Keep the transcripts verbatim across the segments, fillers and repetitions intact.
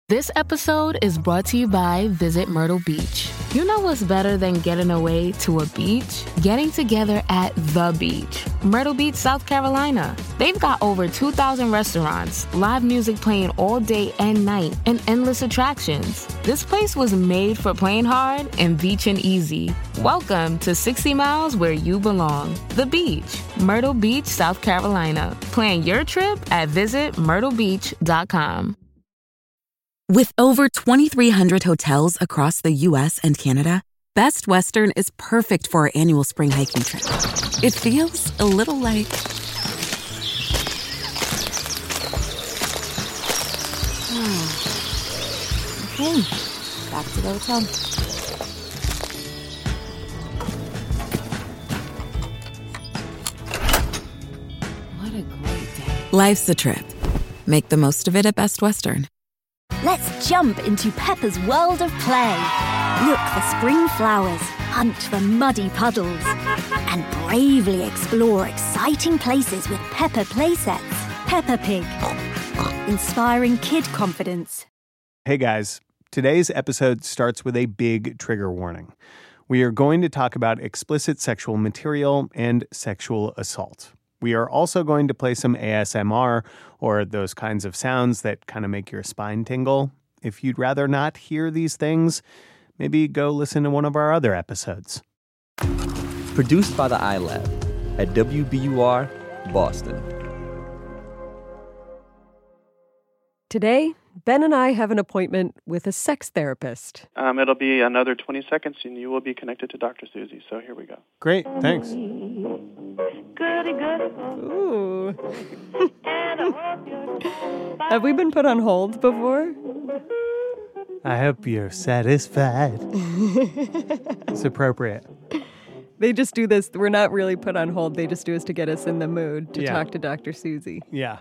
This episode is brought to you by Visit Myrtle Beach. You know what's better than getting away to a beach? Getting together at the beach. Myrtle Beach, South Carolina. They've got over two thousand restaurants, live music playing all day and night, and endless attractions. This place was made for playing hard and beaching easy. Welcome to sixty miles where you belong. The beach. Myrtle Beach, South Carolina. Plan your trip at visit myrtle beach dot com. With over twenty-three hundred hotels across the U S and Canada, Best Western is perfect for our annual spring hiking trip. It feels a little like... Okay, back to the hotel. What a great day. Life's a trip. Make the most of it at Best Western. Let's jump into Peppa's world of play. Look for spring flowers, hunt for muddy puddles, and bravely explore exciting places with Peppa playsets. Peppa Pig, inspiring kid confidence. Hey guys, today's episode starts with a big trigger warning. We are going to talk about explicit sexual material and sexual assault. We are also going to play some A S M R, or those kinds of sounds that kind of make your spine tingle. If you'd rather not hear these things, maybe go listen to one of our other episodes. Produced by the iLab at W B U R, Boston. Today, Ben and I have an appointment with a sex therapist. Um, it'll be another twenty seconds, and you will be connected to Doctor Susie. So here we go. Great, thanks. Goody, goody. Ooh. Have we been put on hold before? I hope you're satisfied. It's appropriate. They just do this. We're not really put on hold. They just do this to get us in the mood to Yeah. talk to Doctor Susie. Yeah.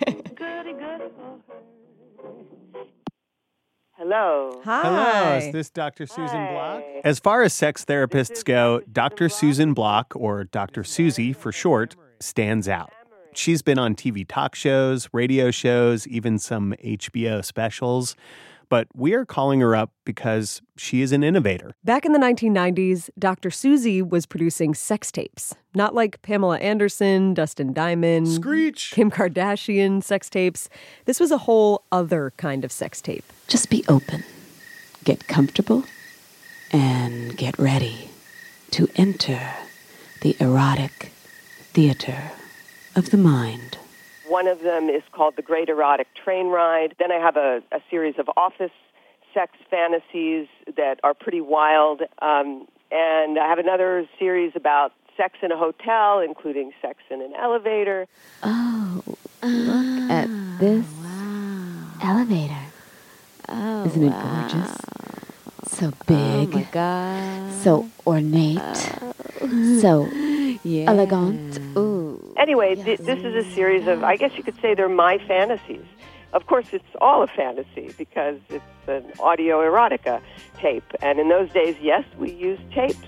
Hello. Hi. Hello, is this Doctor Susan Block? As far as sex therapists go, Doctor Susan Block, or Doctor Susie for short, stands out. She's been on T V talk shows, radio shows, even some H B O specials. But we are calling her up because she is an innovator. Back in the nineteen nineties, Doctor Susie was producing sex tapes. Not like Pamela Anderson, Dustin Diamond, Screech, Kim Kardashian sex tapes. This was a whole other kind of sex tape. Just be open, get comfortable, and get ready to enter the erotic theater of the mind. One of them is called The Great Erotic Train Ride. Then I have a, a series of office sex fantasies that are pretty wild. Um, and I have another series about sex in a hotel, including sex in an elevator. Oh, look at this elevator. Oh, Isn't it wow. gorgeous? So big. Oh, my God. So ornate. Oh. So yeah. elegant. Ooh. Anyway, th- this is a series of, I guess you could say they're my fantasies. Of course, it's all a fantasy because it's an audio erotica tape. And in those days, yes, we used tapes.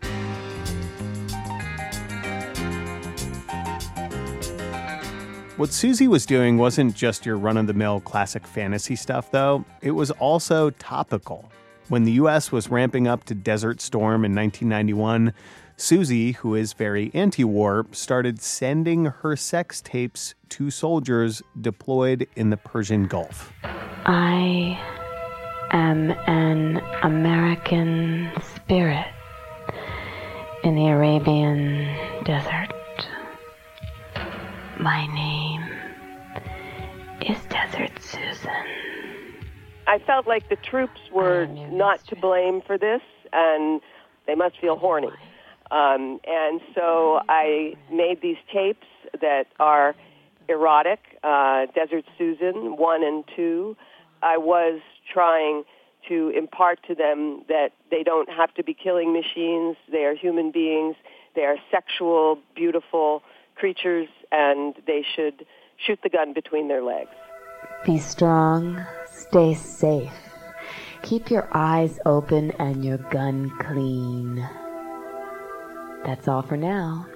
What Susie was doing wasn't just your run-of-the-mill classic fantasy stuff, though. It was also topical. When the U S was ramping up to Desert Storm in nineteen ninety-one, Susie, who is very anti-war, started sending her sex tapes to soldiers deployed in the Persian Gulf. I am an American spirit in the Arabian desert. My name is Desert Susan. I felt like the troops were not to blame for this, and they must feel horny. Um, and so I made these tapes that are erotic, uh, Desert Susan one and two. I was trying to impart to them that they don't have to be killing machines. They are human beings. They are sexual, beautiful creatures, and they should shoot the gun between their legs. Be strong, stay safe. Keep your eyes open and your gun clean. That's all for now.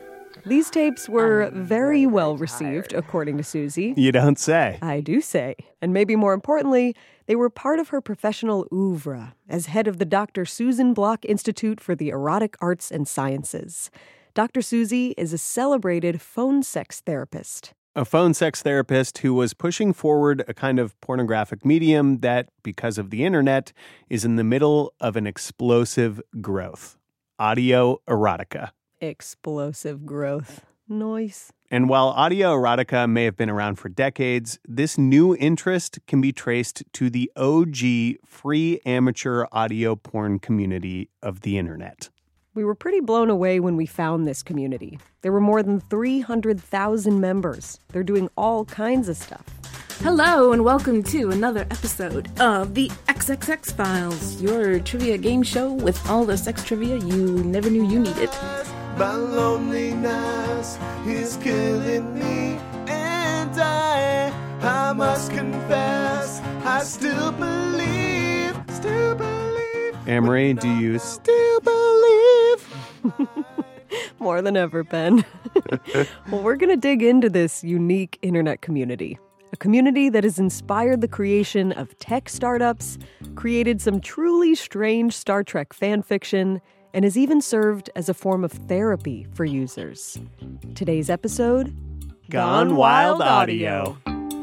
These tapes were very well received, according to Susie. You don't say. I do say. And maybe more importantly, they were part of her professional oeuvre as head of the Doctor Susan Block Institute for the Erotic Arts and Sciences. Doctor Susie is a celebrated phone sex therapist. A phone sex therapist who was pushing forward a kind of pornographic medium that, because of the internet, is in the middle of an explosive growth. Audio erotica. Explosive growth. Nice. And while audio erotica may have been around for decades, this new interest can be traced to the O G free amateur audio porn community of the internet. We were pretty blown away when we found this community. There were more than three hundred thousand members. They're doing all kinds of stuff. Hello and welcome to another episode of the X X X Files, your trivia game show with all the sex trivia you never knew you needed. My loneliness is killing me, and I, I must confess, I still believe, still believe. Amory, do you still believe? More than ever, Ben. Well, we're going to dig into this unique internet community. A community that has inspired the creation of tech startups, created some truly strange Star Trek fan fiction, and has even served as a form of therapy for users. Today's episode, Gone Wild Audio.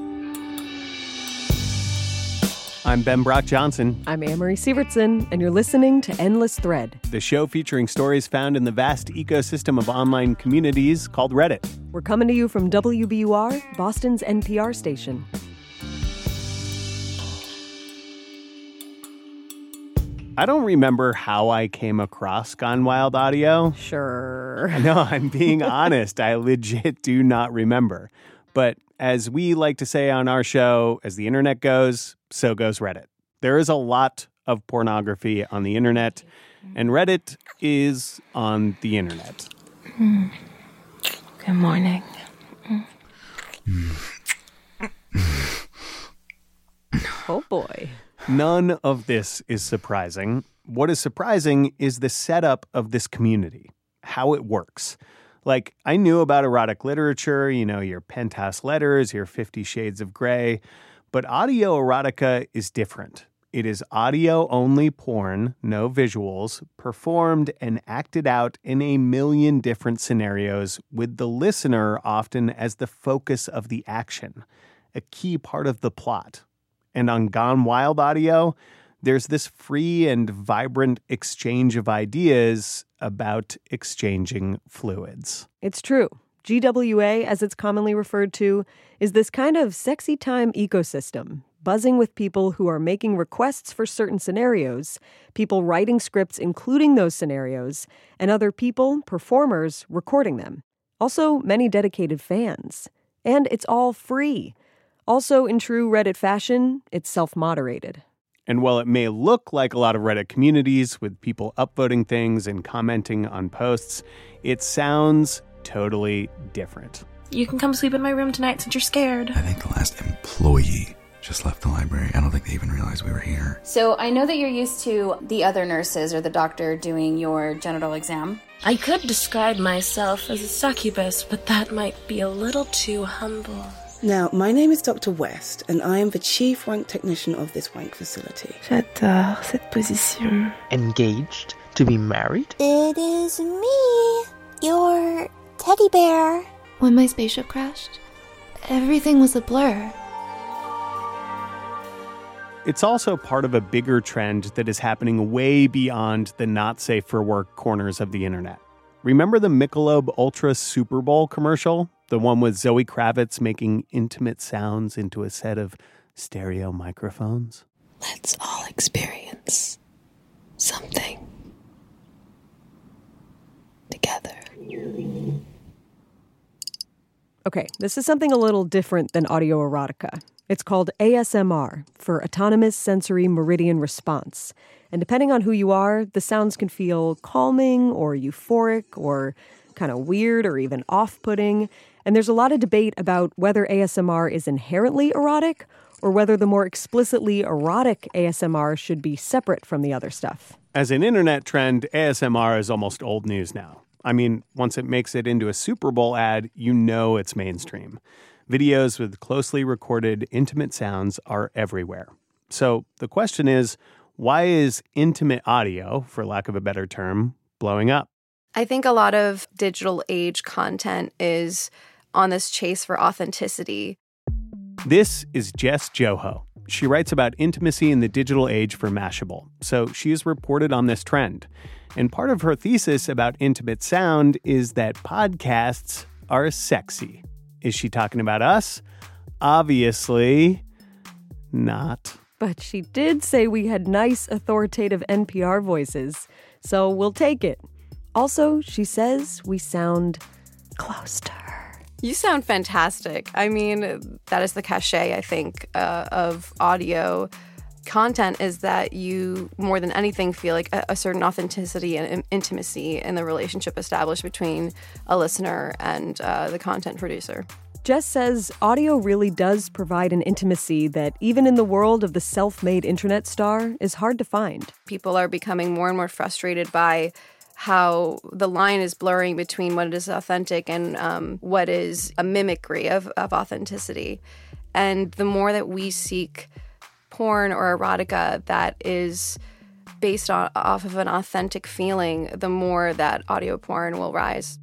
I'm Ben Brock Johnson. I'm Amory Sievertson, and you're listening to Endless Thread, the show featuring stories found in the vast ecosystem of online communities called Reddit. We're coming to you from W B U R, Boston's N P R station. I don't remember how I came across Gone Wild Audio. Sure. No, I'm being honest. I legit do not remember. But as we like to say on our show, as the internet goes, so goes Reddit. There is a lot of pornography on the internet, and Reddit is on the internet. Mm. Good morning. Mm. Oh, boy. None of this is surprising. What is surprising is the setup of this community, how it works. Like, I knew about erotic literature, you know, your penthouse letters, your Fifty Shades of Grey, but audio erotica is different. It is audio-only porn, no visuals, performed and acted out in a million different scenarios, with the listener often as the focus of the action, a key part of the plot. And on Gone Wild Audio, there's this free and vibrant exchange of ideas about exchanging fluids. It's true. G W A, as it's commonly referred to, is this kind of sexy time ecosystem, buzzing with people who are making requests for certain scenarios, people writing scripts including those scenarios, and other people, performers, recording them. Also, many dedicated fans. And it's all free. Also, in true Reddit fashion, it's self-moderated. And while it may look like a lot of Reddit communities with people upvoting things and commenting on posts, it sounds totally different. You can come sleep in my room tonight since you're scared. I think the last employee just left the library. I don't think they even realized we were here. So I know that you're used to the other nurses or the doctor doing your genital exam. I could describe myself as a succubus, but that might be a little too humble. Now, my name is Doctor West, and I am the chief wank technician of this wank facility. J'adore cette position. Engaged to be married? It is me, your teddy bear. When my spaceship crashed, everything was a blur. It's also part of a bigger trend that is happening way beyond the not safe for work corners of the internet. Remember the Michelob Ultra Super Bowl commercial? The one with Zoe Kravitz making intimate sounds into a set of stereo microphones? Let's all experience something together. Okay, this is something a little different than audio erotica. It's called A S M R, for Autonomous Sensory Meridian Response. And depending on who you are, the sounds can feel calming or euphoric or kind of weird or even off-putting. And there's a lot of debate about whether A S M R is inherently erotic or whether the more explicitly erotic A S M R should be separate from the other stuff. As an internet trend, A S M R is almost old news now. I mean, once it makes it into a Super Bowl ad, you know it's mainstream. Videos with closely recorded intimate sounds are everywhere. So the question is, why is intimate audio, for lack of a better term, blowing up? I think a lot of digital age content is on this chase for authenticity. This is Jess Joho. She writes about intimacy in the digital age for Mashable, so she has reported on this trend. And part of her thesis about intimate sound is that podcasts are sexy. Is she talking about us? Obviously not. But she did say we had nice, authoritative N P R voices, so we'll take it. Also, she says we sound close to her. You sound fantastic. I mean, that is the cachet, I think, uh, of audio content, is that you, more than anything, feel like a, a certain authenticity and intimacy in the relationship established between a listener and uh, the content producer. Jess says audio really does provide an intimacy that, even in the world of the self-made internet star, is hard to find. People are becoming more and more frustrated by how the line is blurring between what is authentic and um, what is a mimicry of, of authenticity. And the more that we seek porn or erotica that is based on, off of an authentic feeling, the more that audio porn will rise.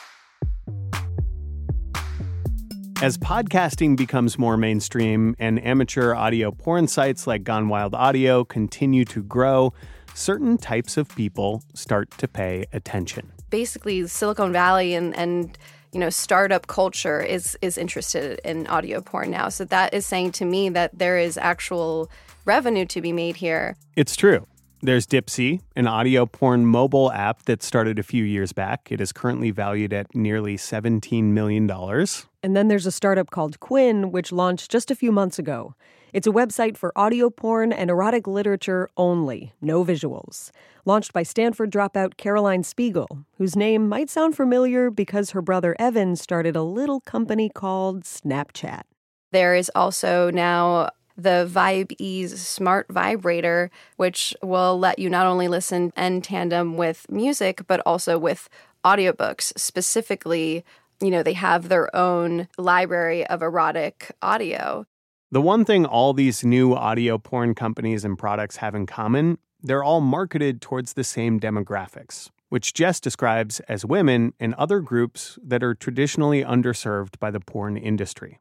As podcasting becomes more mainstream and amateur audio porn sites like Gone Wild Audio continue to grow, certain types of people start to pay attention. Basically, Silicon Valley and, and you know, startup culture is is interested in audio porn now. So that is saying to me that there is actual revenue to be made here. It's true. There's Dipsea, an audio porn mobile app that started a few years back. It is currently valued at nearly seventeen million dollars. And then there's a startup called Quinn, which launched just a few months ago. It's a website for audio porn and erotic literature only, no visuals. Launched by Stanford dropout Caroline Spiegel, whose name might sound familiar because her brother Evan started a little company called Snapchat. There is also now the VibeEase smart vibrator, which will let you not only listen in tandem with music, but also with audiobooks. Specifically, you know, they have their own library of erotic audio. The one thing all these new audio porn companies and products have in common, they're all marketed towards the same demographics, which Jess describes as women and other groups that are traditionally underserved by the porn industry.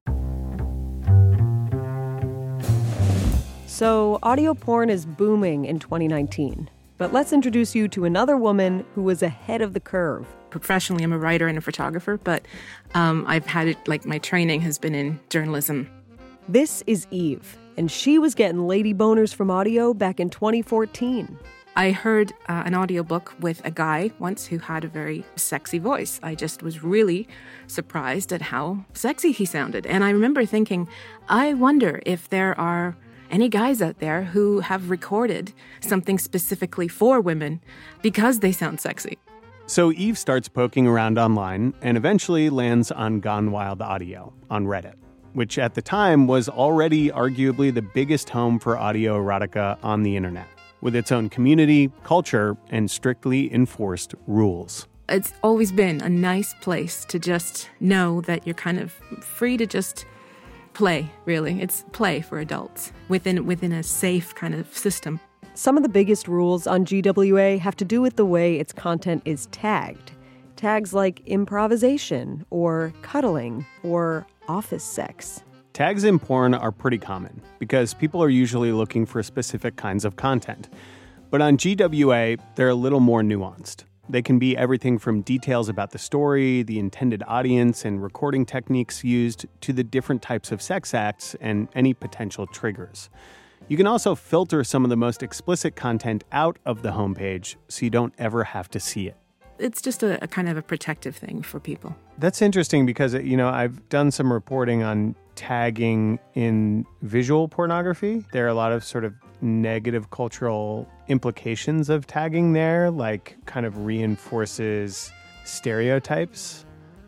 So, audio porn is booming in twenty nineteen. But let's introduce you to another woman who was ahead of the curve. Professionally, I'm a writer and a photographer, but um, I've had it, like, my training has been in journalism. This is Eve, and she was getting lady boners from audio back in twenty fourteen. I heard uh, an audiobook with a guy once who had a very sexy voice. I just was really surprised at how sexy he sounded. And I remember thinking, I wonder if there are any guys out there who have recorded something specifically for women because they sound sexy. So Eve starts poking around online and eventually lands on Gone Wild Audio on Reddit, which at the time was already arguably the biggest home for audio erotica on the internet, with its own community, culture, and strictly enforced rules. It's always been a nice place to just know that you're kind of free to just play, really. It's play for adults within within a safe kind of system. Some of the biggest rules on G W A have to do with the way its content is tagged. Tags like improvisation or cuddling or office sex. Tags in porn are pretty common because people are usually looking for specific kinds of content. But on G W A, they're a little more nuanced. They can be everything from details about the story, the intended audience, and recording techniques used to the different types of sex acts and any potential triggers. You can also filter some of the most explicit content out of the homepage so you don't ever have to see it. It's just a, a kind of a protective thing for people. That's interesting because, you know, I've done some reporting on tagging in visual pornography. There are a lot of sort of negative cultural implications of tagging there, like kind of reinforces stereotypes,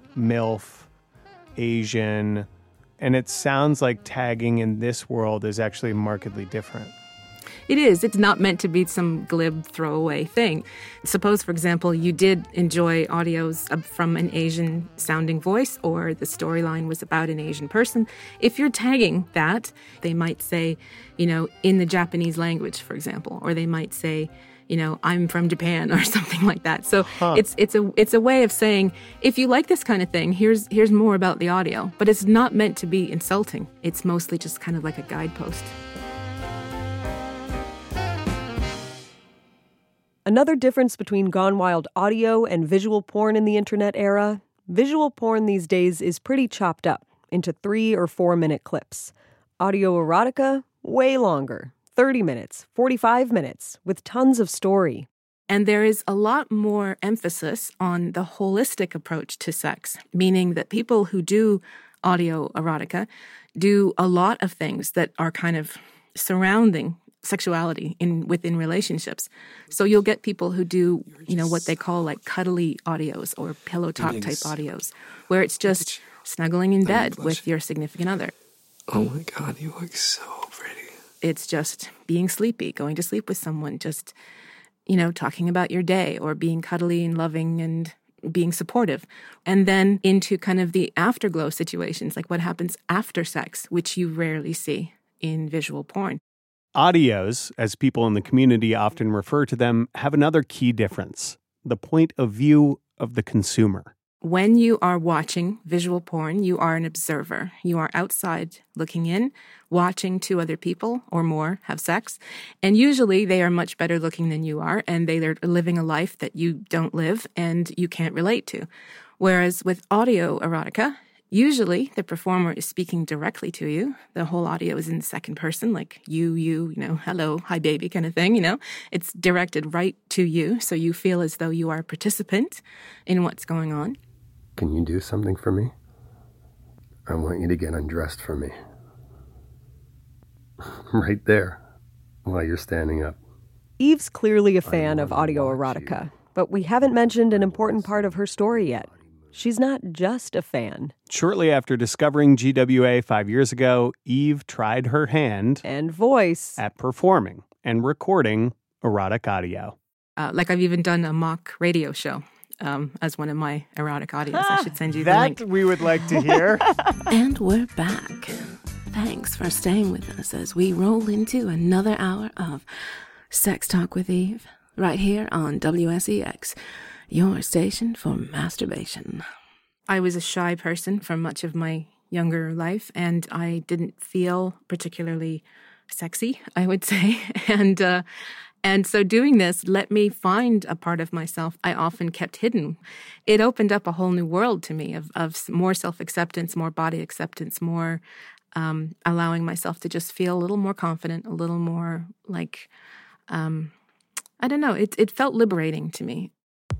MILF, Asian, and it sounds like tagging in this world is actually markedly different. It is. It's not meant to be some glib throwaway thing. Suppose, for example, you did enjoy audios from an Asian-sounding voice, or the storyline was about an Asian person. If you're tagging that, they might say, you know, in the Japanese language, for example, or they might say, you know, I'm from Japan or something like that. So huh. it's it's a it's a way of saying, if you like this kind of thing, here's here's more about the audio. But it's not meant to be insulting. It's mostly just kind of like a guidepost. Another difference between Gone Wild audio and visual porn in the internet era, visual porn these days is pretty chopped up into three or four minute clips. Audio erotica, way longer. thirty minutes, forty-five minutes, with tons of story. And there is a lot more emphasis on the holistic approach to sex, meaning that people who do audio erotica do a lot of things that are kind of surrounding sexuality in within relationships. So you'll get people who do, you know, what they call like cuddly audios or pillow talk type audios, where it's just snuggling in bed with your significant other. Oh my God, you look so pretty. It's just being sleepy, going to sleep with someone, just, you know, talking about your day, or being cuddly and loving and being supportive. And then into kind of the afterglow situations, like what happens after sex, which you rarely see in visual porn. Audios, as people in the community often refer to them, have another key difference: the point of view of the consumer. When you are watching visual porn, you are an observer. You are outside looking in, watching two other people or more have sex. And usually they are much better looking than you are, and they are living a life that you don't live and you can't relate to. Whereas with audio erotica, usually the performer is speaking directly to you. The whole audio is in the second person, like you, you, you know, hello, hi baby kind of thing, you know. It's directed right to you, so you feel as though you are a participant in what's going on. Can you do something for me? I want you to get undressed for me. Right there, while you're standing up. Eve's clearly a fan of audio erotica, but we haven't mentioned an important part of her story yet. She's not just a fan. Shortly after discovering G W A five years ago, Eve tried her hand and voice at performing and recording erotic audio. Uh, like I've even done a mock radio show. Um, as one of my erotic audios. I should send you the that link. That we would like to hear. And we're back. Thanks for staying with us as we roll into another hour of Sex Talk with Eve, right here on W S E X, your station for masturbation. I was a shy person for much of my younger life, and I didn't feel particularly sexy, I would say. And uh, and so doing this let me find a part of myself I often kept hidden. It opened up a whole new world to me of, of more self-acceptance, more body acceptance, more um, allowing myself to just feel a little more confident, a little more like, um, I don't know, it, it felt liberating to me.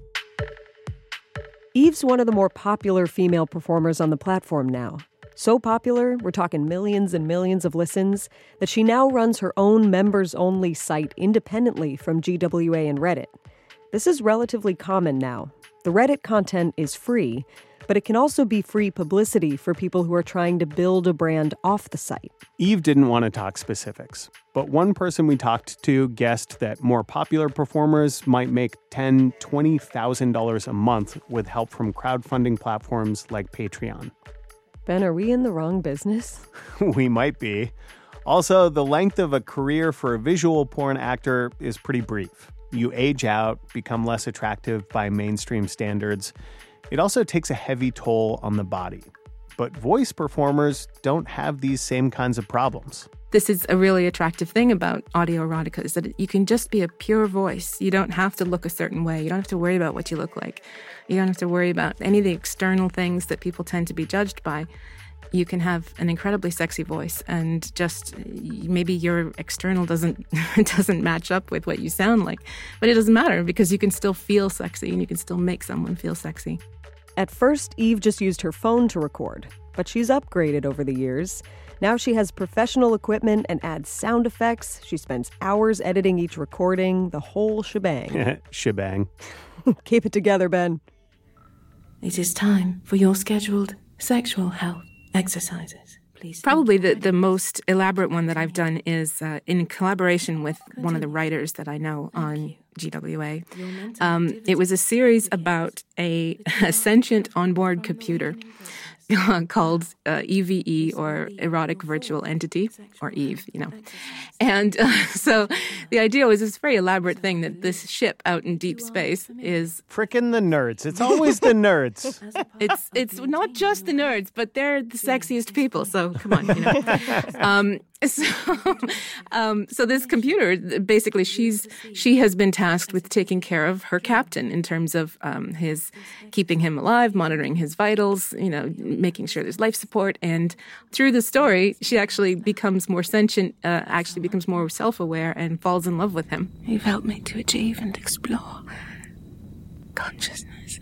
Eve's one of the more popular female performers on the platform now. So popular, we're talking millions and millions of listens, that she now runs her own members-only site independently from G W A and Reddit. This is relatively common now. The Reddit content is free, but it can also be free publicity for people who are trying to build a brand off the site. Eve didn't want to talk specifics, but one person we talked to guessed that more popular performers might make ten thousand dollars, twenty thousand dollars a month with help from crowdfunding platforms like Patreon. Ben, are we in the wrong business? We might be. Also, the length of a career for a visual porn actor is pretty brief. You age out, become less attractive by mainstream standards. It also takes a heavy toll on the body. But voice performers don't have these same kinds of problems. This is a really attractive thing about audio erotica, is that you can just be a pure voice. You don't have to look a certain way. You don't have to worry about what you look like. You don't have to worry about any of the external things that people tend to be judged by. You can have an incredibly sexy voice, and just maybe your external doesn't doesn't match up with what you sound like. But it doesn't matter, because you can still feel sexy and you can still make someone feel sexy. At first, Eve just used her phone to record, but she's upgraded over the years. Now she has professional equipment and adds sound effects. She spends hours editing each recording, the whole shebang. Shebang. Keep it together, Ben. It is time for your scheduled sexual health exercises. Probably the, the most elaborate one that I've done is uh, in collaboration with one of the writers that I know on G W A. Um, it was a series about a, a sentient onboard computer called uh, E V E, or Erotic Virtual Entity, or Eve, you know. And uh, so the idea was this very elaborate thing that this ship out in deep space is... Frickin' the nerds. It's always the nerds. It's it's not just the nerds, but they're the sexiest people, so come on, you know. Um, so, um, so this computer, basically, she's she has been tasked with taking care of her captain in terms of um, his keeping him alive, monitoring his vitals, you know, making sure there's life support. And through the story, she actually becomes more sentient, uh, actually becomes more self-aware, and falls in love with him. You've helped me to achieve and explore consciousness.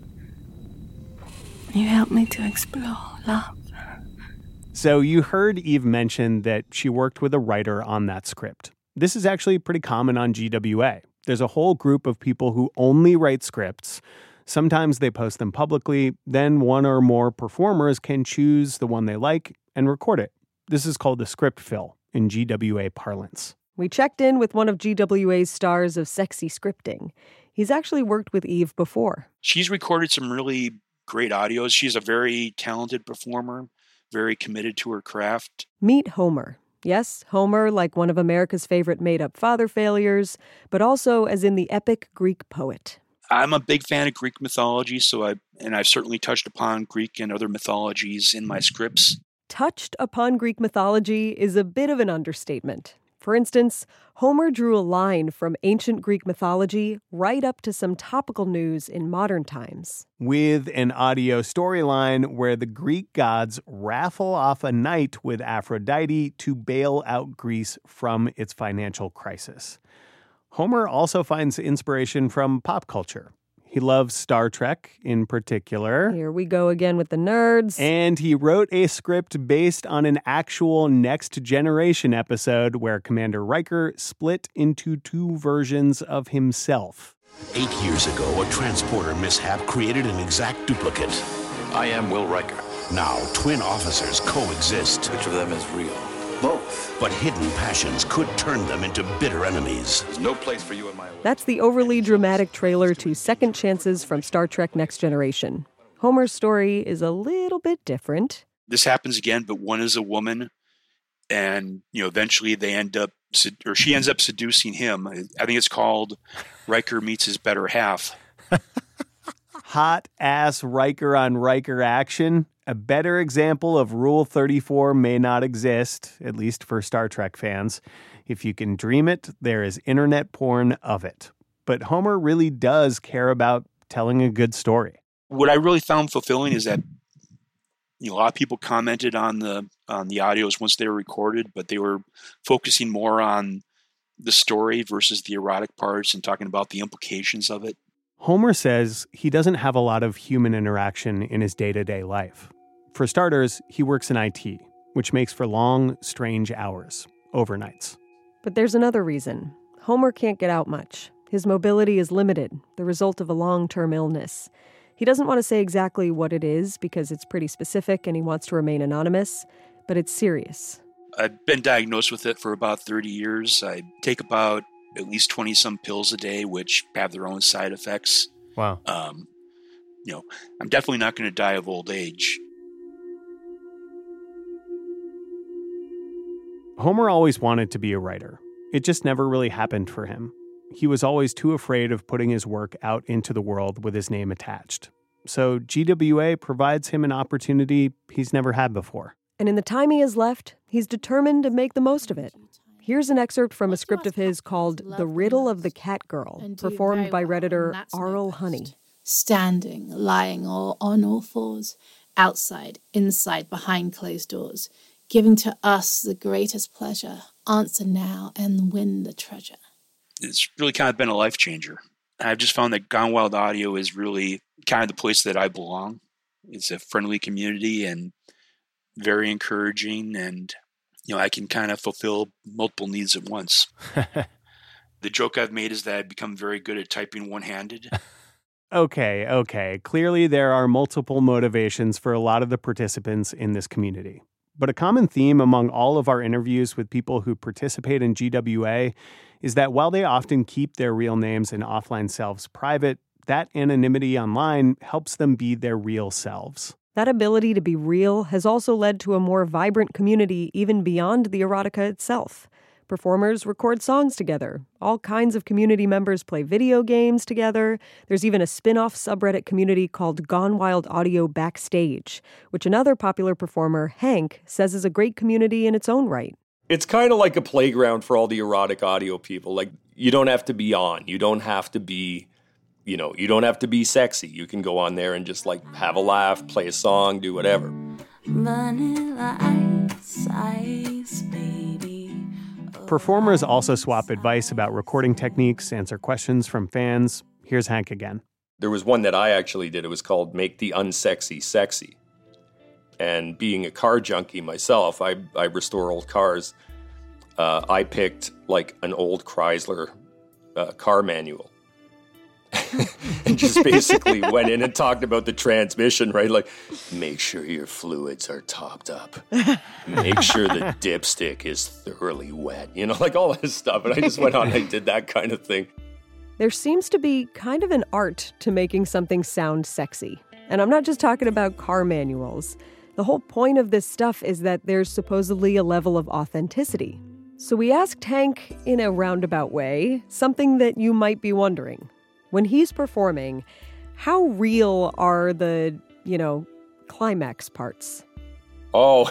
You helped me to explore love. So you heard Eve mention that she worked with a writer on that script. This is actually pretty common on G W A. There's a whole group of people who only write scripts. Sometimes they post them publicly. Then one or more performers can choose the one they like and record it. This is called the script fill in G W A parlance. We checked in with one of G W A's stars of sexy scripting. He's actually worked with Eve before. She's recorded some really great audios. She's a very talented performer, very committed to her craft. Meet Homer. Yes, Homer, like one of America's favorite made-up father failures, but also as in the epic Greek poet. I'm a big fan of Greek mythology, so I and I've certainly touched upon Greek and other mythologies in my scripts. Touched upon Greek mythology is a bit of an understatement. For instance, Homer drew a line from ancient Greek mythology right up to some topical news in modern times. With an audio storyline where the Greek gods raffle off a night with Aphrodite to bail out Greece from its financial crisis. Homer also finds inspiration from pop culture. He loves Star Trek in particular. Here we go again with the nerds. And he wrote a script based on an actual Next Generation episode where Commander Riker split into two versions of himself. Eight years ago, a transporter mishap created an exact duplicate. I am Will Riker. Now, twin officers coexist. Which of them is real? Both. But hidden passions could turn them into bitter enemies. There's no place for you in my life. That's the overly dramatic trailer to Second Chances from Star Trek Next Generation. Homer's story is a little bit different. This happens again, but one is a woman, and you know, eventually they end up, or she ends up seducing him. I think it's called Riker Meets His Better Half. Hot ass Riker on Riker action. A better example of Rule thirty-four may not exist, at least for Star Trek fans. If you can dream it, there is internet porn of it. But Homer really does care about telling a good story. What I really found fulfilling is that, you know, a lot of people commented on the on the audios once they were recorded, but they were focusing more on the story versus the erotic parts and talking about the implications of it. Homer says he doesn't have a lot of human interaction in his day-to-day life. For starters, he works in I T, which makes for long, strange hours, overnights. But there's another reason. Homer can't get out much. His mobility is limited, the result of a long-term illness. He doesn't want to say exactly what it is because it's pretty specific and he wants to remain anonymous, but it's serious. I've been diagnosed with it for about thirty years. I take about at least twenty-some pills a day, which have their own side effects. Wow. Um, you know, I'm definitely not going to die of old age. Homer always wanted to be a writer. It just never really happened for him. He was always too afraid of putting his work out into the world with his name attached. So G W A provides him an opportunity he's never had before. And in the time he has left, he's determined to make the most of it. Here's an excerpt from a script of his called The Riddle of the Cat Girl, performed by Redditor Arl Honey. Standing, lying all on all fours, outside, inside, behind closed doors, giving to us the greatest pleasure, answer now and win the treasure. It's really kind of been a life changer. I've just found that Gone Wild Audio is really kind of the place that I belong. It's a friendly community and very encouraging, and you know, I can kind of fulfill multiple needs at once. The joke I've made is that I've become very good at typing one-handed. Okay, okay. Clearly there are multiple motivations for a lot of the participants in this community. But a common theme among all of our interviews with people who participate in G W A is that while they often keep their real names and offline selves private, that anonymity online helps them be their real selves. That ability to be real has also led to a more vibrant community even beyond the erotica itself. Performers record songs together. All kinds of community members play video games together. There's even a spin-off subreddit community called Gone Wild Audio Backstage, which another popular performer, Hank, says is a great community in its own right. It's kind of like a playground for all the erotic audio people. Like, you don't have to be on. You don't have to be, you know, you don't have to be sexy. You can go on there and just, like, have a laugh, play a song, do whatever. Vanilla ice, ice, baby. Performers also swap advice about recording techniques, answer questions from fans. Here's Hank again. There was one that I actually did. It was called Make the Unsexy Sexy. And being a car junkie myself, I, I restore old cars. Uh, I picked like an old Chrysler uh, car manual. And just basically went in and talked about the transmission, right? Like, make sure your fluids are topped up. Make sure the dipstick is thoroughly wet. You know, like all this stuff. And I just went on and I did that kind of thing. There seems to be kind of an art to making something sound sexy. And I'm not just talking about car manuals. The whole point of this stuff is that there's supposedly a level of authenticity. So we asked Hank, in a roundabout way, something that you might be wondering. When he's performing, how real are the, you know, climax parts? Oh,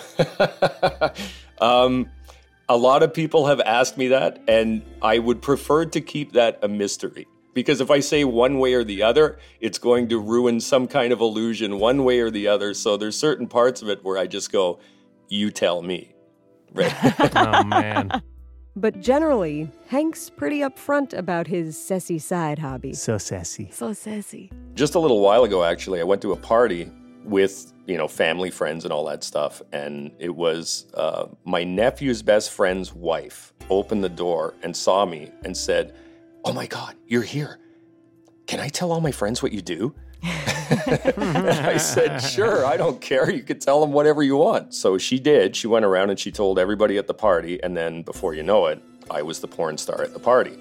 um, a lot of people have asked me that, and I would prefer to keep that a mystery. Because if I say one way or the other, it's going to ruin some kind of illusion one way or the other. So there's certain parts of it where I just go, you tell me. Right? Oh, man. But generally, Hank's pretty upfront about his sassy side hobby. So sassy. So sassy. Just a little while ago, actually, I went to a party with, you know, family, friends, and all that stuff. And it was uh, my nephew's best friend's wife opened the door and saw me and said, "Oh my God, you're here. Can I tell all my friends what you do?" And I said, "Sure, I don't care. You could tell them whatever you want." So she did. She went around and she told everybody at the party. And then before you know it, I was the porn star at the party.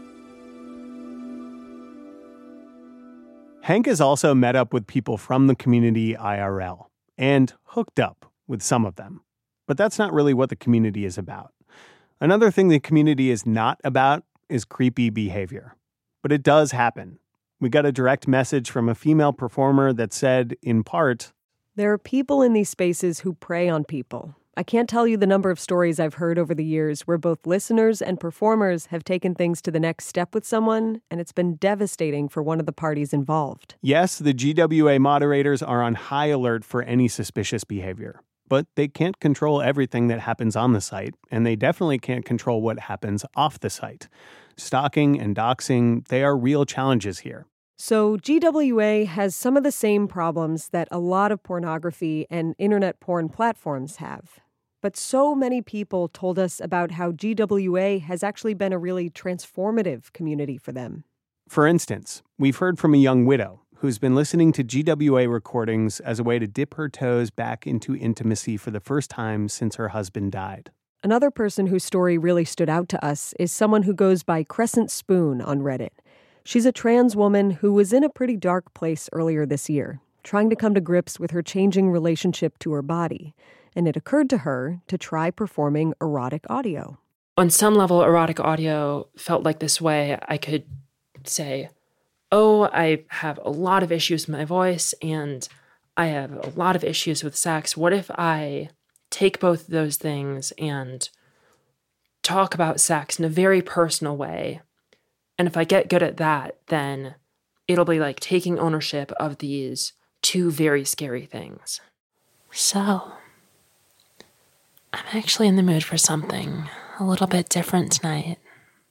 Hank has also met up with people from the community I R L and hooked up with some of them. But that's not really what the community is about. Another thing the community is not about is creepy behavior. But it does happen. We got a direct message from a female performer that said, in part, "There are people in these spaces who prey on people. I can't tell you the number of stories I've heard over the years where both listeners and performers have taken things to the next step with someone, and it's been devastating for one of the parties involved." Yes, the G W A moderators are on high alert for any suspicious behavior. But they can't control everything that happens on the site, and they definitely can't control what happens off the site. Stalking and doxing, they are real challenges here. So G W A has some of the same problems that a lot of pornography and internet porn platforms have. But so many people told us about how G W A has actually been a really transformative community for them. For instance, we've heard from a young widow who's been listening to G W A recordings as a way to dip her toes back into intimacy for the first time since her husband died. Another person whose story really stood out to us is someone who goes by Crescent Spoon on Reddit. She's a trans woman who was in a pretty dark place earlier this year, trying to come to grips with her changing relationship to her body. And it occurred to her to try performing erotic audio. On some level, erotic audio felt like this way I could say, oh, I have a lot of issues with my voice and I have a lot of issues with sex. What if I take both of those things and talk about sex in a very personal way? And if I get good at that, then it'll be like taking ownership of these two very scary things. So, I'm actually in the mood for something a little bit different tonight.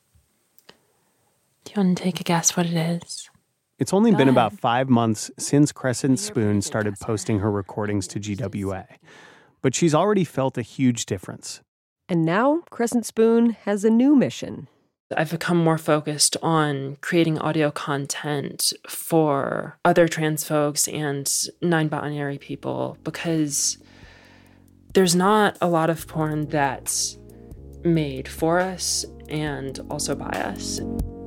Do you want to take a guess what it is? It's only Go been ahead. about five months since Crescent Spoon started posting her recordings to G W A. But she's already felt a huge difference. And now Crescent Spoon has a new mission. I've become more focused on creating audio content for other trans folks and non-binary people because there's not a lot of porn that's made for us and also by us.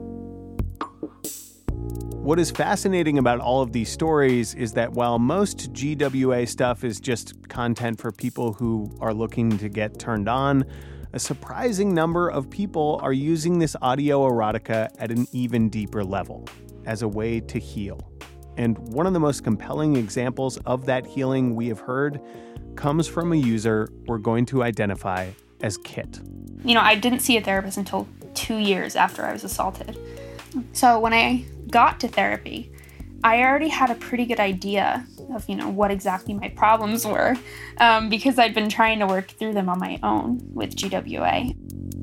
What is fascinating about all of these stories is that while most G W A stuff is just content for people who are looking to get turned on, a surprising number of people are using this audio erotica at an even deeper level, as a way to heal. And one of the most compelling examples of that healing we have heard comes from a user we're going to identify as Kit. You know, I didn't see a therapist until two years after I was assaulted. So when I got to therapy, I already had a pretty good idea of, you know, what exactly my problems were, um, because I'd been trying to work through them on my own with G W A.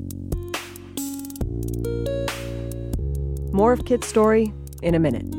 More of Kit's story in a minute.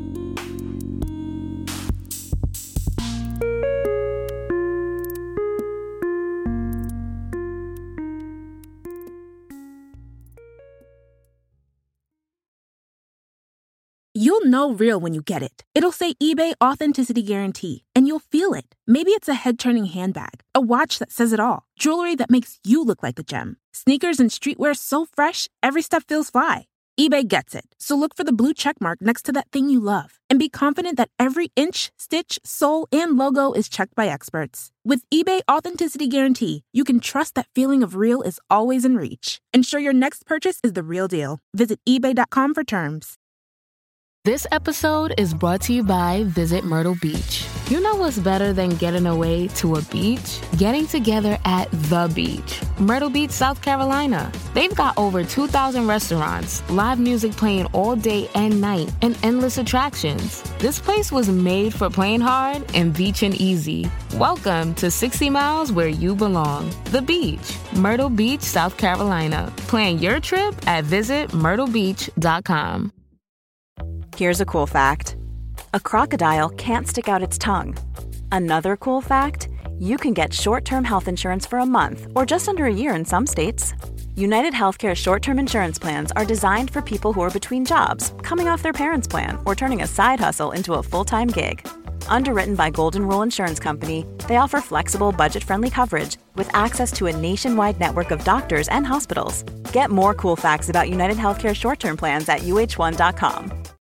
You'll know real when you get it. It'll say eBay Authenticity Guarantee, and you'll feel it. Maybe it's a head-turning handbag, a watch that says it all, jewelry that makes you look like a gem, sneakers and streetwear so fresh, every step feels fly. eBay gets it, so look for the blue check mark next to that thing you love, and be confident that every inch, stitch, sole, and logo is checked by experts. With eBay Authenticity Guarantee, you can trust that feeling of real is always in reach. Ensure your next purchase is the real deal. Visit ebay dot com for terms. This episode is brought to you by Visit Myrtle Beach. You know what's better than getting away to a beach? Getting together at the beach. Myrtle Beach, South Carolina. They've got over two thousand restaurants, live music playing all day and night, and endless attractions. This place was made for playing hard and beaching easy. Welcome to sixty miles where you belong. The beach. Myrtle Beach, South Carolina. Plan your trip at visit myrtle beach dot com. Here's a cool fact. A crocodile can't stick out its tongue. Another cool fact, you can get short-term health insurance for a month or just under a year in some states. United Healthcare short-term insurance plans are designed for people who are between jobs, coming off their parents' plan, or turning a side hustle into a full-time gig. Underwritten by Golden Rule Insurance Company, they offer flexible, budget-friendly coverage with access to a nationwide network of doctors and hospitals. Get more cool facts about United Healthcare short-term plans at U H one dot com.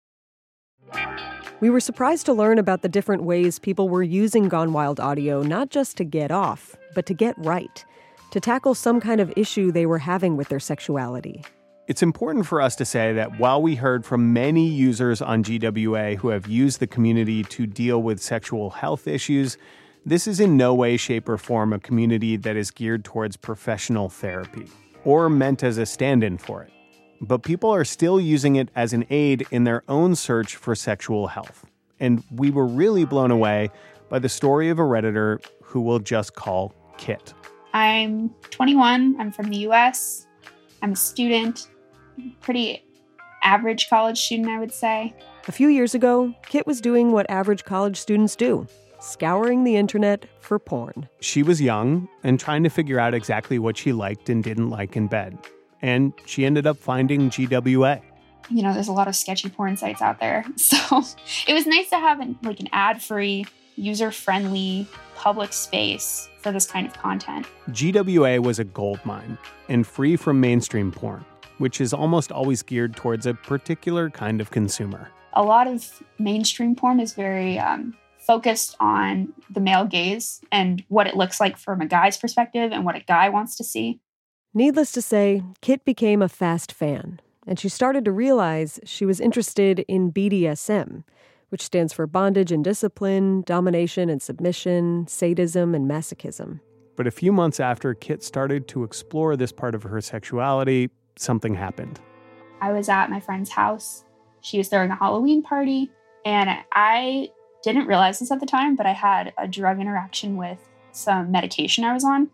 We were surprised to learn about the different ways people were using Gone Wild audio not just to get off, but to get right, to tackle some kind of issue they were having with their sexuality. It's important for us to say that while we heard from many users on G W A who have used the community to deal with sexual health issues, this is in no way, shape, or form a community that is geared towards professional therapy or meant as a stand-in for it. But people are still using it as an aid in their own search for sexual health. And we were really blown away by the story of a Redditor who we'll just call Kit. I'm twenty-one. I'm from the U S. I'm a student. Pretty average college student, I would say. A few years ago, Kit was doing what average college students do, scouring the internet for porn. She was young and trying to figure out exactly what she liked and didn't like in bed. And she ended up finding G W A. You know, there's a lot of sketchy porn sites out there. So it was nice to have an, like an ad-free, user-friendly, public space for this kind of content. G W A was a goldmine and free from mainstream porn, which is almost always geared towards a particular kind of consumer. A lot of mainstream porn is very um, focused on the male gaze and what it looks like from a guy's perspective and what a guy wants to see. Needless to say, Kit became a fast fan, and she started to realize she was interested in B D S M, which stands for bondage and discipline, domination and submission, sadism and masochism. But a few months after Kit started to explore this part of her sexuality, something happened. I was at my friend's house. She was throwing a Halloween party, and I didn't realize this at the time, but I had a drug interaction with some medication I was on.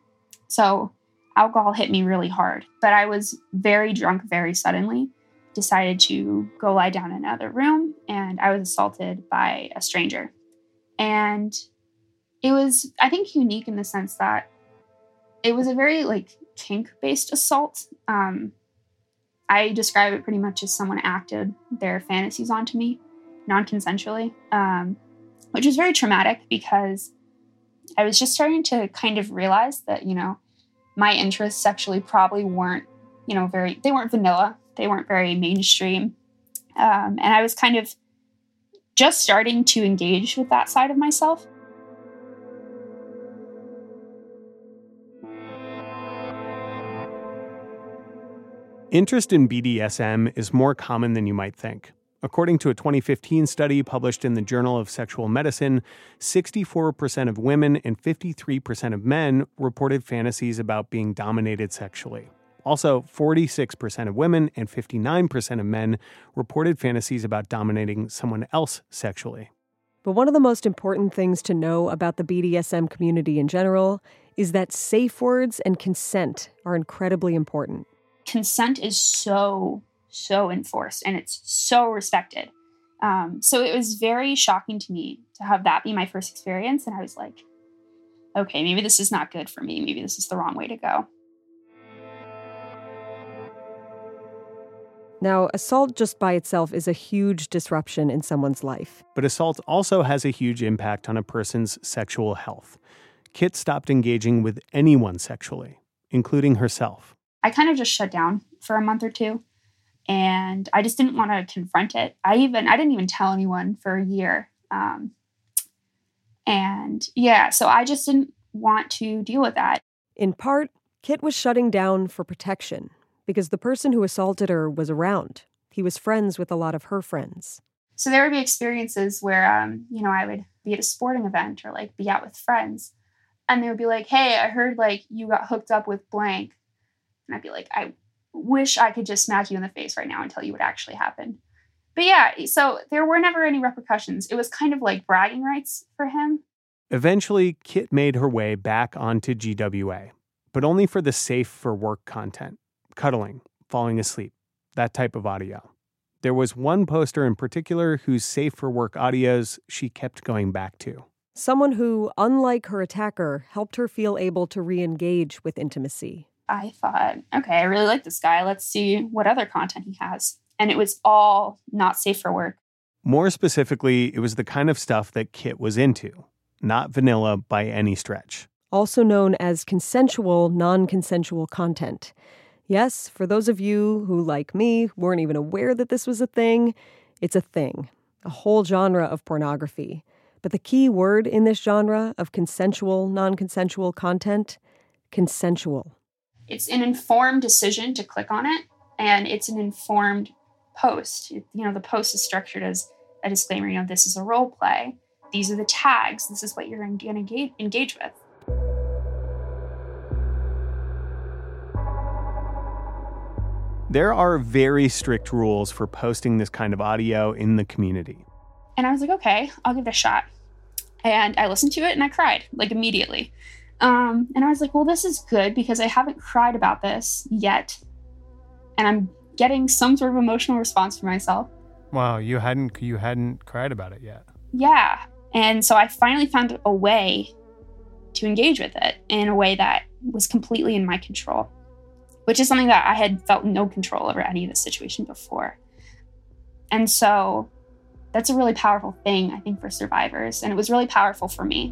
So alcohol hit me really hard, but I was very drunk very suddenly, decided to go lie down in another room, and I was assaulted by a stranger. And it was, I think, unique in the sense that it was a very like kink-based assault. Um, I describe it pretty much as someone acted their fantasies onto me, non-consensually, um, which was very traumatic because I was just starting to kind of realize that, you know, my interests sexually probably weren't, you know, very, they weren't vanilla. They weren't very mainstream. Um, and I was kind of just starting to engage with that side of myself. Interest in B D S M is more common than you might think. According to a twenty fifteen study published in the Journal of Sexual Medicine, sixty-four percent of women and fifty-three percent of men reported fantasies about being dominated sexually. Also, forty-six percent of women and fifty-nine percent of men reported fantasies about dominating someone else sexually. But one of the most important things to know about the B D S M community in general is that safe words and consent are incredibly important. Consent is so, so enforced, and it's so respected. Um, so it was very shocking to me to have that be my first experience. And I was like, okay, maybe this is not good for me. Maybe this is the wrong way to go. Now, assault just by itself is a huge disruption in someone's life. But assault also has a huge impact on a person's sexual health. Kit stopped engaging with anyone sexually, including herself. I kind of just shut down for a month or two, and I just didn't want to confront it. I even, I didn't even tell anyone for a year. Um, and yeah, so I just didn't want to deal with that. In part, Kit was shutting down for protection because the person who assaulted her was around. He was friends with a lot of her friends. So there would be experiences where, um, you know, I would be at a sporting event or like be out with friends, and they would be like, hey, I heard like you got hooked up with blank. And I'd be like, I wish I could just smack you in the face right now and tell you what actually happened. But yeah, so there were never any repercussions. It was kind of like bragging rights for him. Eventually, Kit made her way back onto G W A, but only for the safe for work content, cuddling, falling asleep, that type of audio. There was one poster in particular whose safe for work audios she kept going back to. Someone who, unlike her attacker, helped her feel able to re-engage with intimacy. I thought, okay, I really like this guy. Let's see what other content he has. And it was all not safe for work. More specifically, it was the kind of stuff that Kit was into, not vanilla by any stretch. Also known as consensual, non-consensual content. Yes, for those of you who, like me, weren't even aware that this was a thing, it's a thing, a whole genre of pornography. But the key word in this genre of consensual, non-consensual content, consensual. It's an informed decision to click on it, and it's an informed post. You know, the post is structured as a disclaimer, you know, this is a role play. These are the tags. This is what you're going to engage, engage with. There are very strict rules for posting this kind of audio in the community. And I was like, okay, I'll give it a shot. And I listened to it and I cried, like immediately. Um, and I was like, well, this is good because I haven't cried about this yet. And I'm getting some sort of emotional response for myself. Wow, you hadn't you hadn't cried about it yet. Yeah. And so I finally found a way to engage with it in a way that was completely in my control, which is something that I had felt no control over any of this situation before. And so that's a really powerful thing, I think, for survivors. And it was really powerful for me.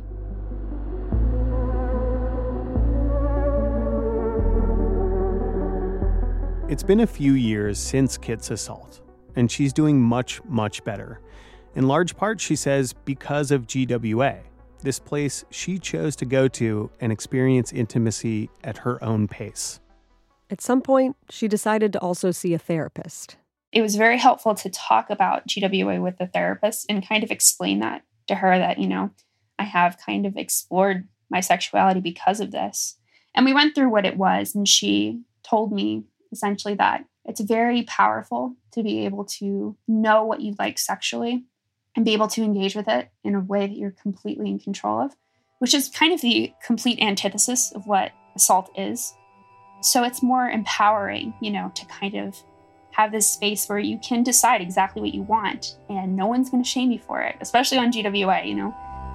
It's been a few years since Kit's assault, and she's doing much, much better. In large part, she says, because of G W A, this place she chose to go to and experience intimacy at her own pace. At some point, she decided to also see a therapist. It was very helpful to talk about G W A with the therapist and kind of explain that to her that, you know, I have kind of explored my sexuality because of this. And we went through what it was, and she told me essentially that it's very powerful to be able to know what you like sexually and be able to engage with it in a way that you're completely in control of, which is kind of the complete antithesis of what assault is. So it's more empowering, you know, to kind of have this space where you can decide exactly what you want and no one's going to shame you for it, especially on G W A, you know.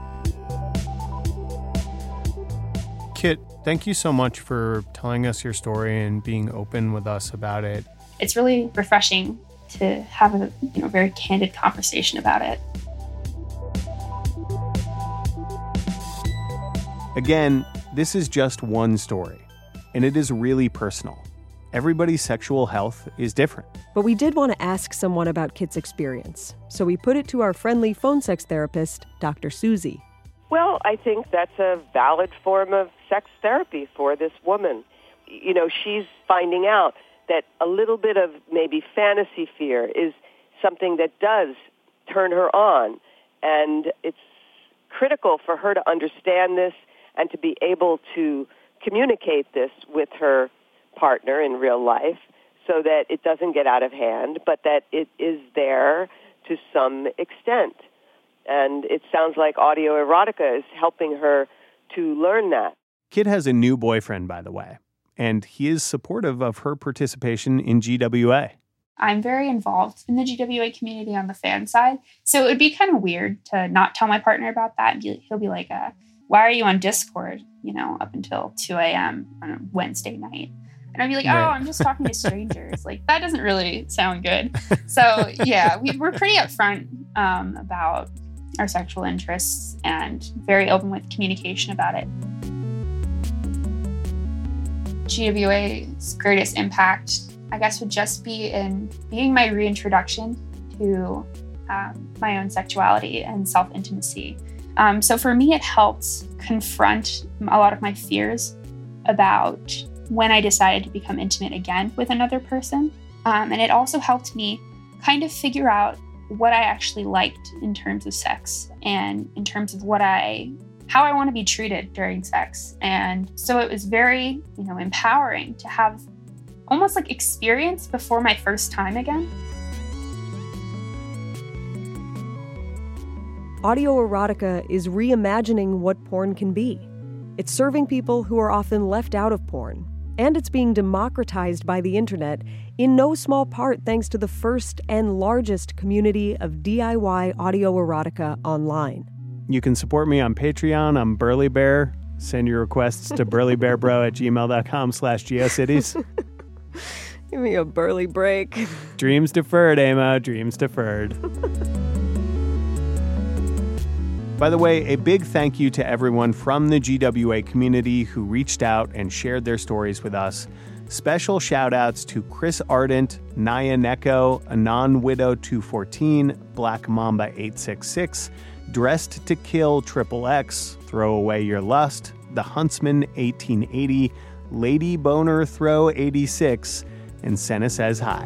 Kit, thank you so much for telling us your story and being open with us about it. It's really refreshing to have a you know very candid conversation about it. Again, this is just one story, and it is really personal. Everybody's sexual health is different. But we did want to ask someone about Kit's experience, so we put it to our friendly phone sex therapist, Doctor Susie. Well, I think that's a valid form of sex therapy for this woman. You know, she's finding out that a little bit of maybe fantasy fear is something that does turn her on. And it's critical for her to understand this and to be able to communicate this with her partner in real life so that it doesn't get out of hand, but that it is there to some extent. And it sounds like audio erotica is helping her to learn that. Kit has a new boyfriend, by the way, and he is supportive of her participation in G W A. I'm very involved in the G W A community on the fan side, so it would be kind of weird to not tell my partner about that. And be, he'll be like, uh, why are you on Discord, you know, up until two a.m. on a Wednesday night? And I'd be like, oh, Right. I'm just talking to strangers. Like, that doesn't really sound good. So, yeah, we, we're pretty upfront um, about our sexual interests and very open with communication about it. G W A's greatest impact, I guess, would just be in being my reintroduction to um, my own sexuality and self-intimacy. Um, so for me, it helped confront a lot of my fears about when I decided to become intimate again with another person. Um, and it also helped me kind of figure out what I actually liked in terms of sex and in terms of what I, how I want to be treated during sex. And so it was very, you know, empowering to have almost like experience before my first time again. Audio erotica is reimagining what porn can be. It's serving people who are often left out of porn. And it's being democratized by the internet, in no small part thanks to the first and largest community of D I Y audio erotica online. You can support me on Patreon. I'm Burly Bear. Send your requests to burlybearbro at gmail.com slash geocities. Give me a burly break. Dreams deferred, Amo. Dreams deferred. By the way, a big thank you to everyone from the G W A community who reached out and shared their stories with us. Special shout-outs to Chris Ardent, Naya Neko, Anon Widow two fourteen, Black Mamba eight six six, Dressed to Kill Triple X, Throw Away Your Lust, The Huntsman eighteen eighty, Lady Boner Throw eighty-six, and Senna Says Hi.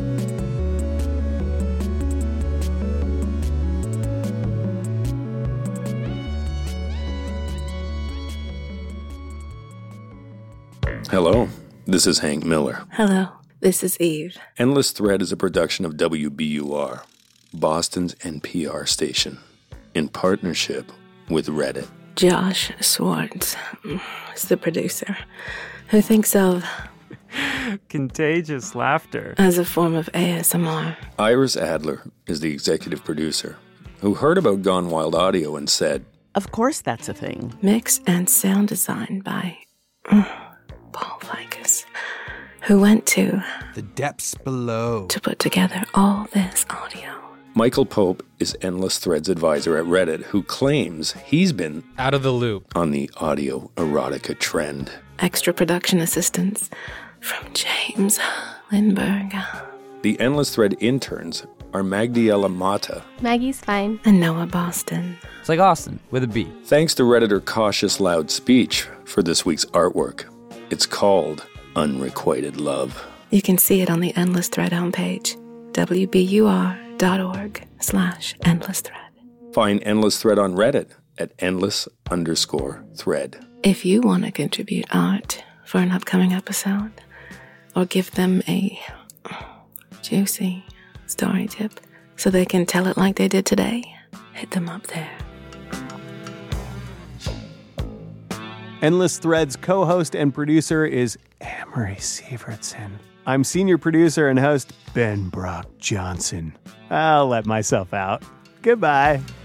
Hello, this is Hank Miller. Hello, this is Eve. Endless Thread is a production of W B U R, Boston's N P R station, in partnership with Reddit. Josh Swartz is the producer, who thinks of contagious laughter as a form of A S M R. Iris Adler is the executive producer, who heard about Gone Wild Audio and said, "Of course that's a thing." Mix and sound design by uh, Paul Ficus, who went to the depths below to put together all this audio. Michael Pope is Endless Thread's advisor at Reddit, who claims he's been out of the loop on the audio erotica trend. Extra production assistance from James Lindbergh. The Endless Thread interns are Magdiela Mata. Maggie's fine. And Noah Boston. It's like Austin with a B. Thanks to Redditor Cautious Loud Speech for this week's artwork. It's called Unrequited Love. You can see it on the Endless Thread homepage, W B U R dot org slash endless thread. Find Endless Thread on Reddit at endless underscore thread. If you want to contribute art for an upcoming episode, or give them a juicy story tip so they can tell it like they did today, hit them up there. Endless Thread's co-host and producer is Amory Sievertson. I'm senior producer and host Ben Brock Johnson. I'll let myself out. Goodbye.